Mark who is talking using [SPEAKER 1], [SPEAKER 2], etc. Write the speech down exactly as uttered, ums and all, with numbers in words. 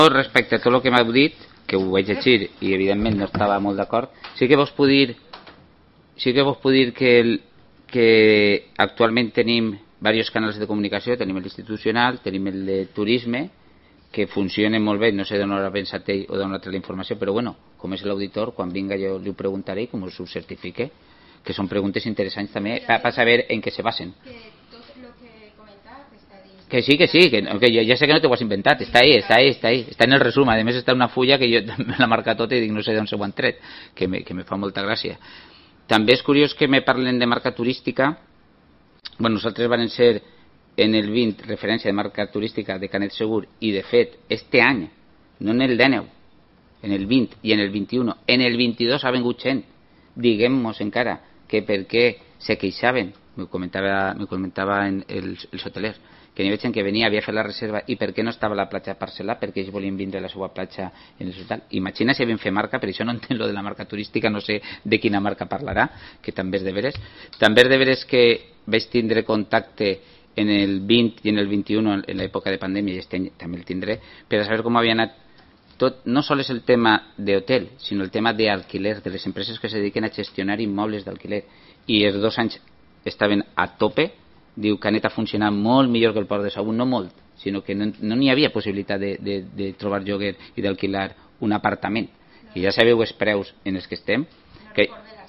[SPEAKER 1] Respecte a tot el que m'heu dit, que ho vaig llegir i evidentment no estava molt d'acord, sí que vos puc dir sí que vos puc dir que, el, que actualment tenim diversos canals de comunicació, tenim l'institucional, tenim el de turisme, que funcionen molt bé, no sé d'on haurà pensat ell o d'on ha tret la informació, però bueno, com és l'auditor, quan vinga jo li ho preguntaré i com us ho certifique, que són preguntes interessants també per saber en què se basen. Que sí, que sí, que, que jo ja sé que no t'ho has inventat, està ahí, està ahí, està ahí, està en el resum, a més està una fulla que jo me la marca tota i dic no sé d'on se ho han tret, que me, que me fa molta gràcia. També és curiós que me parlen de marca turística. Bueno, nosaltres van ser en el vint referència de marca turística de Canet Segur i de fet este any, no en el dinou, en el vint i en el vint-i-u, en el vint-i-dos ha vengut gent, diguem-nos encara que per què se queixaven, m'ho comentava, m'ho comentava en els, els hotelers, que n'hi havia gent que venia, havia fet la reserva i per què no estava la platja parcel·lar, perquè ells volien vindre a la seva platja en el hotel. Imagina si havien fet marca, per això no entenc lo de la marca turística, no sé de quina marca parlarà, que també és de veres. També és de veres que vaig tindre contacte en el vint i en el vint-i-u, en l'època de pandèmia, i este any també el tindré, per a saber com havia anat tot, no sols és el tema d'hotel, sinó el tema d'alquiler, de les empreses que se dediquen a gestionar immobles d'alquiler, i els dos anys estaven a tope. Diu que Canet ha funcionat molt millor que el Port de Sagunt, no molt, sinó que no n'hi havia possibilitat de, de, de trobar lloguer i d'alquilar un apartament. I ja sabeu els preus en els que estem. Que,